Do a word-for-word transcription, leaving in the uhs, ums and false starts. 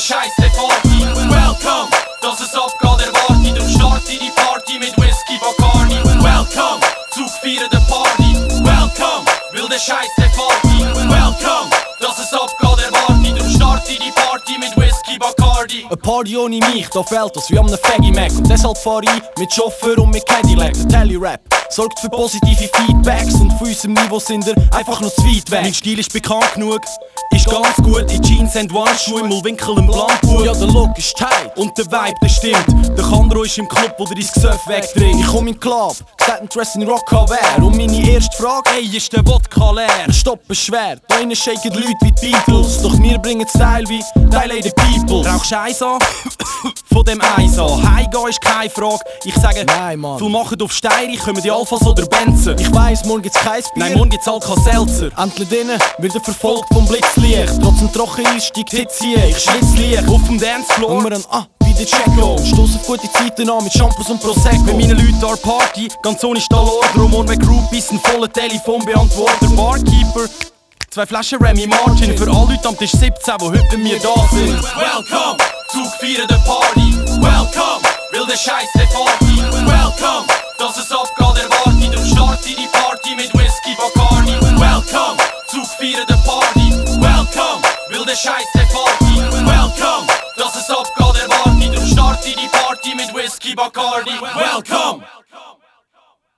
Scheiß der Party. Welcome, dass es abgeht, erwarte. Drum starte die Party mit Whisky Bacardi. Welcome, Zug feiern der Party. Welcome, will der Scheiß der Party. Welcome, dass es abgeht, erwarte. Drum starte die Party mit Whisky Bacardi. Eine Party ohne mich, da fehlt das wie an einem Faggy Mac. Und deshalb fahr ich mit Chauffeur und mit Cadillac. Der Tele-Rap sorgt für positive Feedbacks. Und von unserem Niveau sind wir einfach noch zu weit weg. Mein Stil ist bekannt genug, ist ganz gut. In Jeans and One-Schuhe, im Mullwinkel im Blankenhut. Ja, der Look ist tight Und der Vibe, der stimmt. Der Kandro ist im Club, wo der dein Gesöff wegdreht. Ich komm in den Club, gesagt ein Dress in Rock-Wear. Und meine erste Frage, Ey, ist der Wodka leer? stoppen schwer. Da innen shaken Leute wie die Beatles. Doch wir bringen Style wie Teile the People. Rauchst du Eis an? Von dem Eis an. Heimgehen ist keine Frage. Ich sage, Nein, Mann. viel machen auf Steiri, kommen die Alphas oder Benzen. Ich weiss, morgen gibt's kein Bier. Nein, morgen gibt's Alka-Seltzer. Endlich drinnen wird er verfolgt vom Blitzlicht. Trotzdem trocken ist, steigt die Hitze hier. Ich schwitz Licht. Auf dem Dancefloor. Und wir an, ah, wie der Checo. Stoss auf gute Zeiten an mit Shampoos und Prosecco. Mit meinen Leuten an der Party, ganz ohne Stallor. Drum und mit Groupies, ein voller Telefonbeantworter. Barkeeper, zwei Flaschen Remy Martin. Für alle Leute am Tisch siebzehn, die heute bei mir da sind. Welcome, Zug feiern der Party. Welcome, will der Scheiß der Party. Welcome, dass es abgeht, erwarte. Drum starte die Party mit Whisky Bacardi. Welcome, Zug feiern der Party. Welcome, will der Scheiß der Party. Welcome, dass es abgeht, erwarte. Drum starte die Party mit Whisky Bacardi. Welcome.